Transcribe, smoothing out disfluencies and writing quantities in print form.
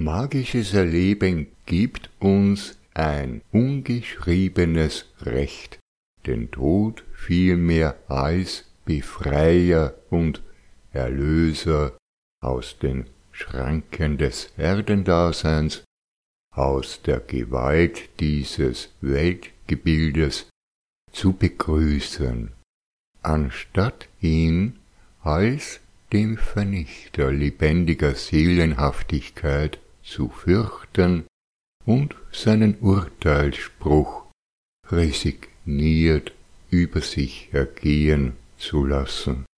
Magisches Erleben gibt uns ein ungeschriebenes Recht, den Tod vielmehr als Befreier und Erlöser aus den Schranken des Erdendaseins, aus der Gewalt dieses Weltgebildes zu begrüßen, anstatt ihn als dem Vernichter lebendiger Seelenhaftigkeit zu fürchten und seinen Urteilsspruch resigniert über sich ergehen zu lassen.